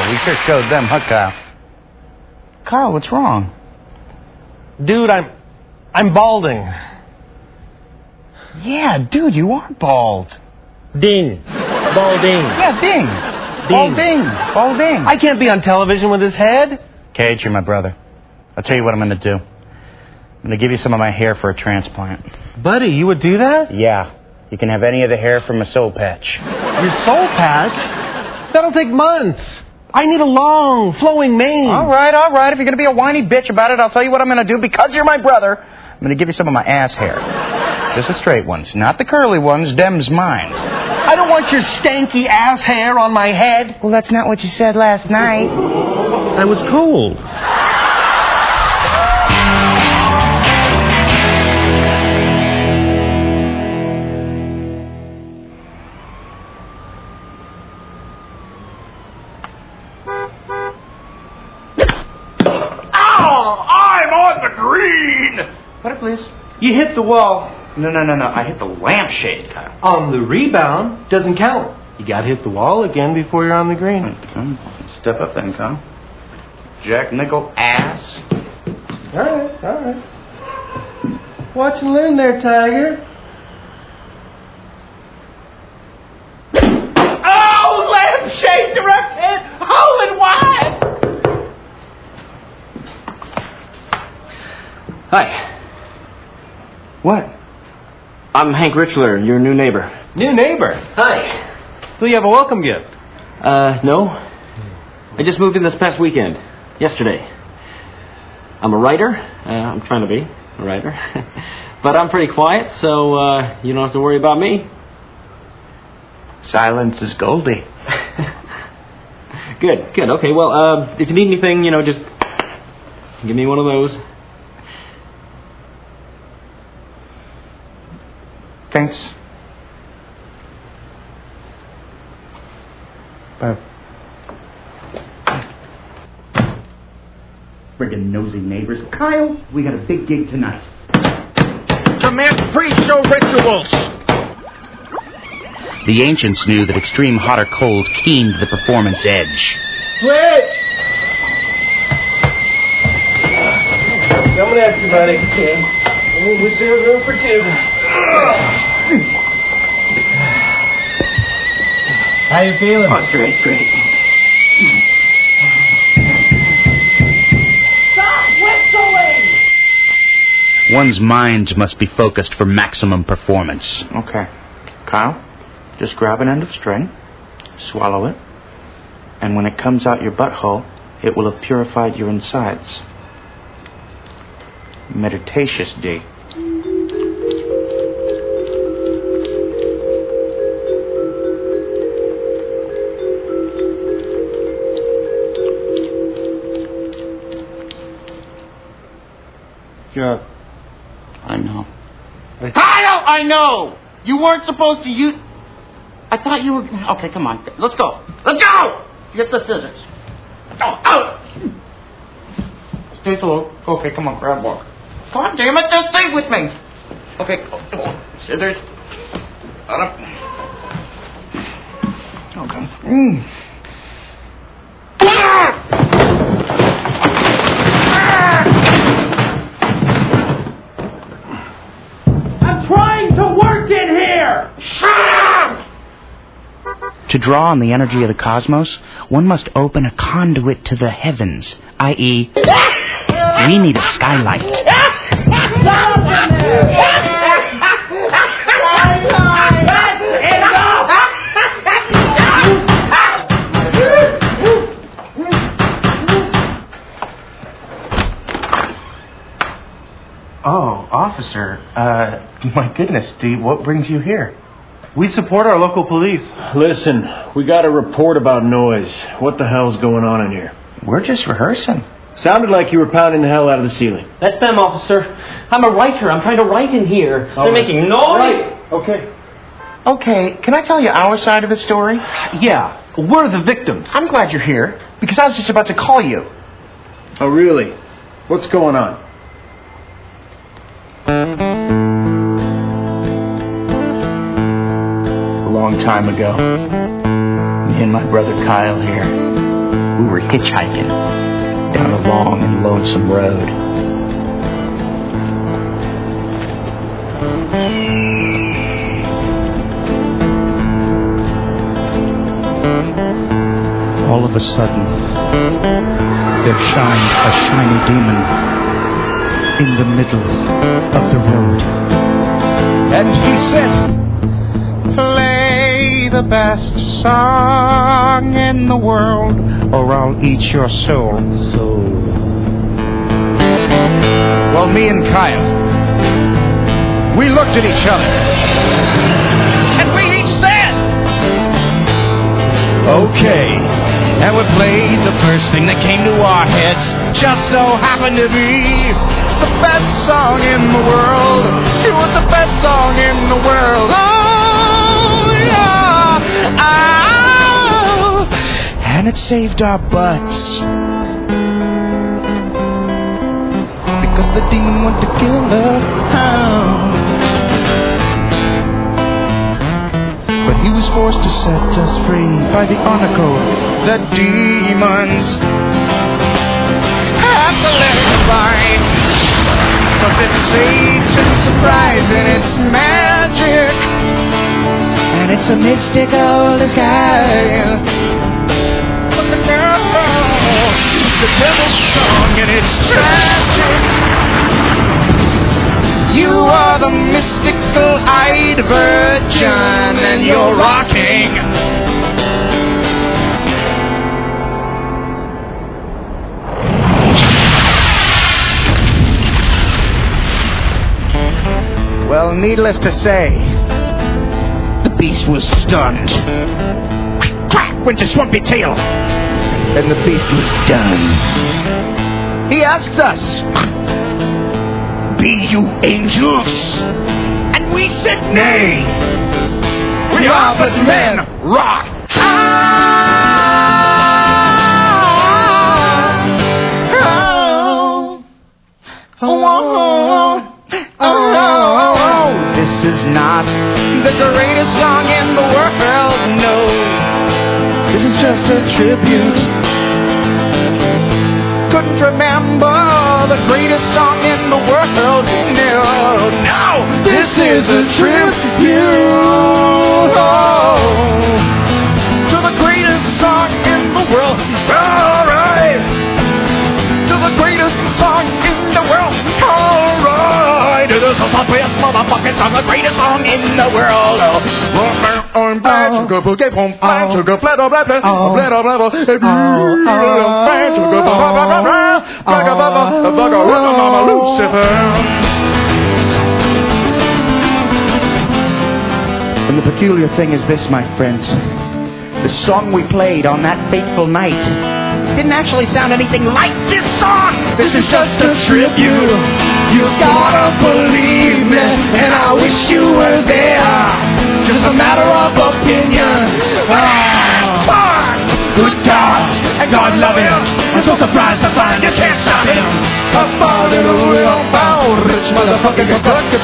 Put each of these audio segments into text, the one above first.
we sure showed them, huh, Kyle? Kyle, what's wrong? Dude, I'm balding. Yeah, dude, you are bald. Ding. Balding. Yeah, ding. Ding. Balding. I can't be on television with his head. Cage, you're my brother. I'll tell you what I'm going to do. I'm going to give you some of my hair for a transplant. Buddy, you would do that? Yeah. You can have any of the hair from a soul patch. Your soul patch? That'll take months. I need a long, flowing mane. All right. If you're going to be a whiny bitch about it, I'll tell you what I'm going to do. Because you're my brother, I'm going to give you some of my ass hair. Just the straight ones, not the curly ones. Them's mine. I don't want your stanky ass hair on my head. Well, that's not what you said last night. I was cold. Put it, please. You hit the wall. No. I hit the lampshade, Kyle. On the rebound, doesn't count. You gotta hit the wall again before you're on the green. Step up then, Kyle. Jack Nickel ass. All right. Watch and learn there, Tiger. Oh, lampshade direct hit! Hole in one! Hi. What? I'm Hank Richler, your new neighbor. New neighbor. Hi. So you have a welcome gift? No. I just moved in this past weekend. Yesterday. I'm a writer. I'm trying to be a writer. But I'm pretty quiet, so you don't have to worry about me. Silence is Goldie. Good. Okay, well, if you need anything, just give me one of those. Thanks. Bye. Friggin' nosy neighbors. Kyle, we got a big gig tonight. Commence pre-show rituals. The ancients knew that extreme hot or cold keened the performance edge. Switch! Coming at you, buddy. Okay. We still have room for two. How you feeling? Oh, great. Stop whistling! One's mind must be focused for maximum performance. Okay. Kyle, just grab an end of string, swallow it, and when it comes out your butthole, it will have purified your insides. Meditatious, D. Yeah. I know. Kyle, I know! You weren't supposed to use... I thought you were... Okay, come on. Let's go. Get the scissors. Out! Stay slow. Okay, come on, grab one. God damn it, just stay with me. Okay, scissors. Okay. I'm trying to work in here! Shut up! To draw on the energy of the cosmos, one must open a conduit to the heavens, i.e., we need a skylight. Oh, officer, my goodness, what brings you here? We support our local police. Listen, we got a report about noise. What the hell's going on in here? We're just rehearsing. Sounded like you were pounding the hell out of the ceiling. That's them, officer. I'm a writer. I'm trying to write in here. They're making noise. Right. Okay. Okay, can I tell you our side of the story? Yeah, we're the victims. I'm glad you're here, because I was just about to call you. Oh, really? What's going on? A long time ago, me and my brother Kyle here, We were hitchhiking down a long and lonesome road. All of a sudden, there shined a shiny demon in the middle of the road. And he said, "Play the best song in the world, or I'll eat your soul." Well, me and Kyle, we looked at each other, and we each said, "Okay." And we played the first thing that came to our heads. Just so happened to be the best song in the world. It was the best song in the world. Oh, yeah. Oh. And it saved our butts. Because the demon wanted to kill us. Oh. But he was forced to set us free by the honor code that demons have to live by. 'Cause it's Satan's surprise and it's magic, and it's a mystical disguise. But the it's the devil's song and it's tragic. You are the mystical-eyed virgin and you're rocking. Well, needless to say, the beast was stunned. Crack went his swampy tail, and the beast was done. He asked us, "Be you angels?" And we said, "Nay, we are but men, rock." This is not the greatest song in the world, no. This is just a tribute. Couldn't remember the greatest song in the world, no, no. This is a tribute to the greatest song in the world. All right, to the greatest song in the world. All right, it is the best motherfucking song, the greatest song in the world. And the peculiar thing is this, my friends. The song we played on that fateful night didn't actually sound anything like this song. This is just a tribute. You gotta believe me, and I wish you were there. Just a matter of opinion. Good God, and God love him. I'm so surprised to find you can't stop him. About in a real bound, rich motherfucking Kentucky.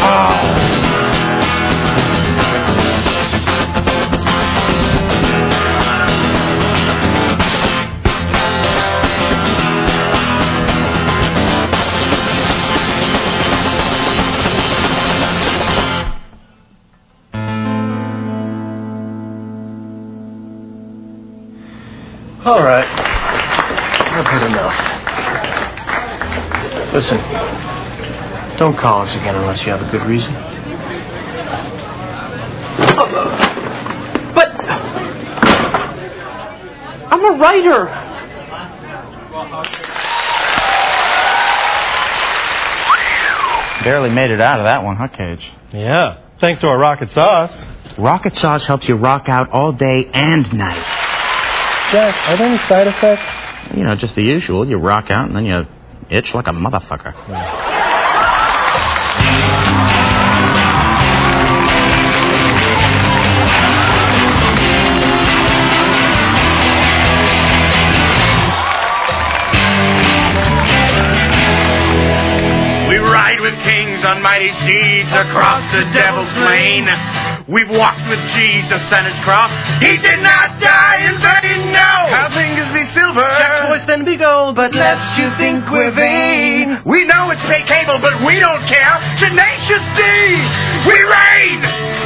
All right. I've heard enough. Listen, don't call us again unless you have a good reason. But I'm a writer. Barely made it out of that one, huh, Cage? Yeah, thanks to our rocket sauce. Rocket sauce helps you rock out all day and night. Jack, are there any side effects? You know, just the usual. You rock out and then you itch like a motherfucker. We ride with kings on mighty steeds across the devil's plain. We've walked with Jesus and his cross. He did not die in vain, no. Our fingers be silver, Jack's voice then be gold, but lest you think we're vain. We know it's fake cable, but we don't care. Tenacious D, we reign.